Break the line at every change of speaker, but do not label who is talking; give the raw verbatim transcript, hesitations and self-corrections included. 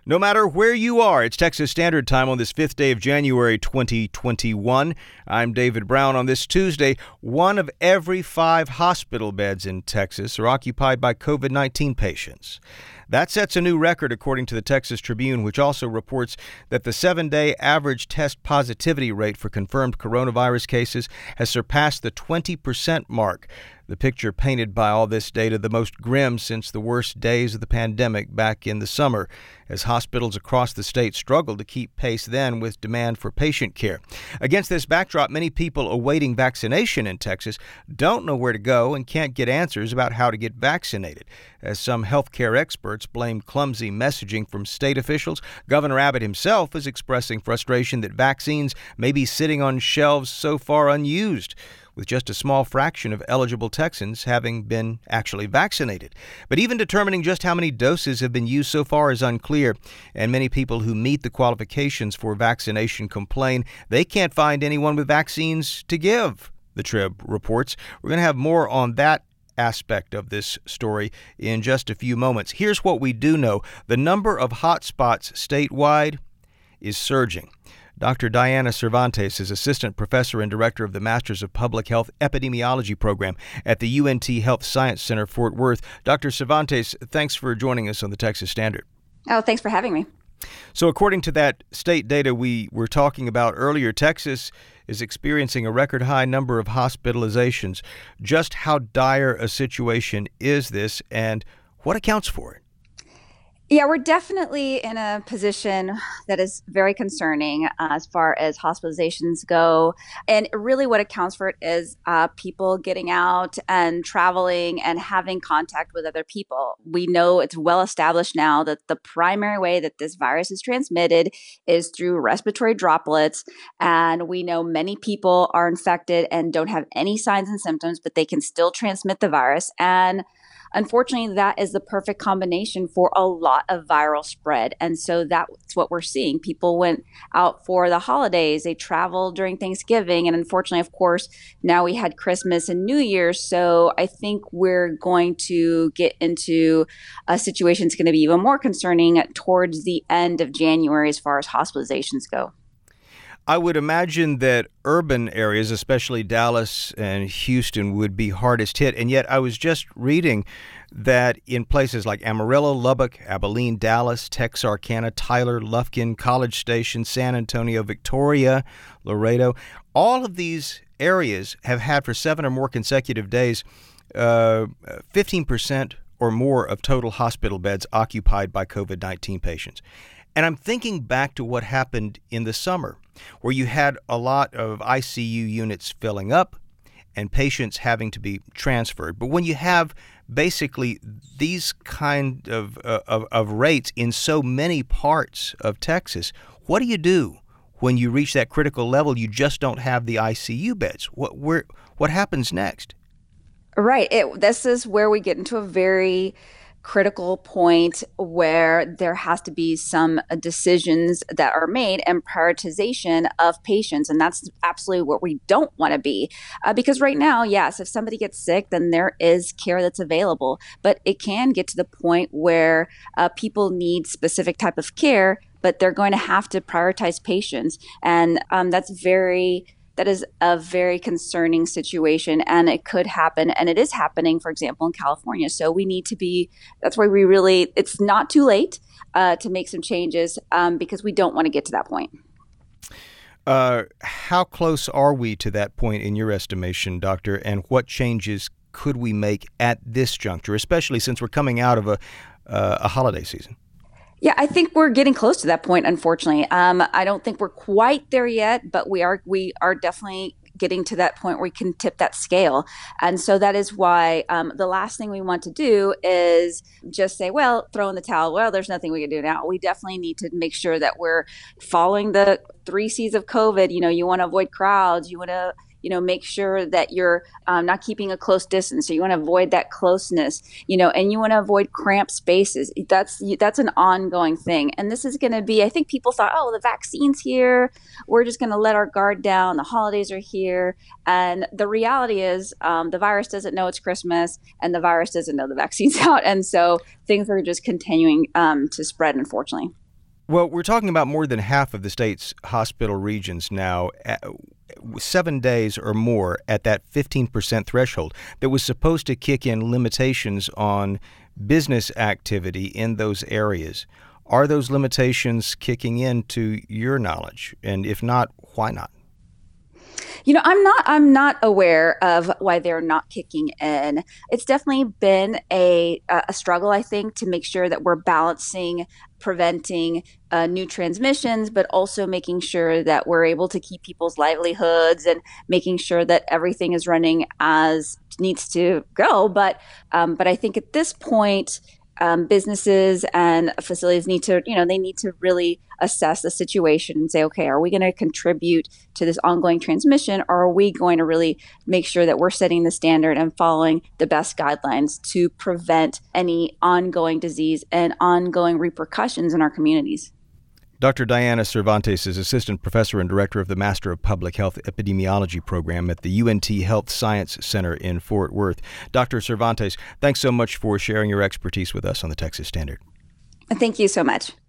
No matter where you are, it's Texas Standard Time on this fifth day of January twenty twenty-one. I'm David Brown. On this Tuesday, one of every five hospital beds in Texas are occupied by covid nineteen patients. That sets a new record according to the Texas Tribune, which also reports that the seven-day average test positivity rate for confirmed coronavirus cases has surpassed the twenty percent mark. The picture painted by all this data, the most grim since the worst days of the pandemic back in the summer, as hospitals across the state struggled to keep pace then with demand for patient care. Against this backdrop, many people awaiting vaccination in Texas don't know where to go and can't get answers about how to get vaccinated. As some healthcare experts blame clumsy messaging from state officials, Governor Abbott himself is expressing frustration that vaccines may be sitting on shelves so far unused, with just a small fraction of eligible Texans having been actually vaccinated. But even determining just how many doses have been used so far is unclear, and many people who meet the qualifications for vaccination complain they can't find anyone with vaccines to give, the Trib reports. We're going to have more on that aspect of this story in just a few moments. Here's what we do know. The number of hotspots statewide is surging. Doctor Diana Cervantes is assistant professor and director of the Masters of Public Health Epidemiology program at the U N T Health Science Center, Fort Worth. Doctor Cervantes, thanks for joining us on the Texas Standard.
Oh, thanks for having me.
So according to that state data we were talking about earlier, Texas is experiencing a record high number of hospitalizations. Just how dire a situation is this, and what accounts for it?
Yeah, we're definitely in a position that is very concerning uh, as far as hospitalizations go. And really what accounts for it is uh, people getting out and traveling and having contact with other people. We know it's well established now that the primary way that this virus is transmitted is through respiratory droplets. And we know many people are infected and don't have any signs and symptoms, but they can still transmit the virus. And unfortunately, that is the perfect combination for a lot of viral spread. And so that's what we're seeing. People went out for the holidays. They traveled during Thanksgiving. And unfortunately, of course, now we had Christmas and New Year's. So I think we're going to get into a situation that's going to be even more concerning towards the end of January as far as hospitalizations go.
I would imagine that urban areas, especially Dallas and Houston, would be hardest hit. And yet I was just reading that in places like Amarillo, Lubbock, Abilene, Dallas, Texarkana, Tyler, Lufkin, College Station, San Antonio, Victoria, Laredo, all of these areas have had for seven or more consecutive days uh, fifteen percent or more of total hospital beds occupied by covid nineteen patients. And I'm thinking back to what happened in the summer, where you had a lot of I C U units filling up and patients having to be transferred. But when you have basically these kind of, uh, of, of rates in so many parts of Texas, what do you do when you reach that critical level? You just don't have the I C U beds. What, where, what happens next?
Right. It, this is where we get into a very critical point where there has to be some decisions that are made and prioritization of patients. And that's absolutely what we don't want to be. Uh, because right now, yes, if somebody gets sick, then there is care that's available. But it can get to the point where uh, people need specific type of care, but they're going to have to prioritize patients. And um, that's very That is a very concerning situation, and it could happen, and it is happening, for example, in California. So we need to be, that's why we really, it's not too late uh, to make some changes um, because we don't want to get to that point.
Uh, how close are we to that point in your estimation, Doctor, and what changes could we make at this juncture, especially since we're coming out of a, uh, a holiday season?
Yeah, I think we're getting close to that point, unfortunately. Um, I don't think we're quite there yet, but we are we are definitely getting to that point where we can tip that scale. And so that is why um, the last thing we want to do is just say, well, throw in the towel. Well, there's nothing we can do now. We definitely need to make sure that we're following the three C's of COVID. You know, you want to avoid crowds. You want to you know, make sure that you're um, not keeping a close distance. So you want to avoid that closeness, you know, and you want to avoid cramped spaces. That's that's an ongoing thing. And this is going to be, I think people thought, oh, the vaccine's here. We're just going to let our guard down. The holidays are here. And the reality is um, the virus doesn't know it's Christmas and the virus doesn't know the vaccine's out. And so things are just continuing um, to spread, unfortunately.
Well, we're talking about more than half of the state's hospital regions now, seven days or more at that fifteen percent threshold that was supposed to kick in limitations on business activity in those areas. Are those limitations kicking in to your knowledge? And if not, why not?
You know, I'm not I'm not aware of why they're not kicking in. It's definitely been a a struggle, I think, to make sure that we're balancing preventing uh, new transmissions, but also making sure that we're able to keep people's livelihoods and making sure that everything is running as needs to go. But um, but I think at this point, Um, businesses and facilities need to, you know, they need to really assess the situation and say, okay, are we going to contribute to this ongoing transmission, or are we going to really make sure that we're setting the standard and following the best guidelines to prevent any ongoing disease and ongoing repercussions in our communities?
Doctor Diana Cervantes is Assistant Professor and Director of the Master of Public Health Epidemiology Program at the U N T Health Science Center in Fort Worth. Doctor Cervantes, thanks so much for sharing your expertise with us on the Texas Standard.
Thank you so much.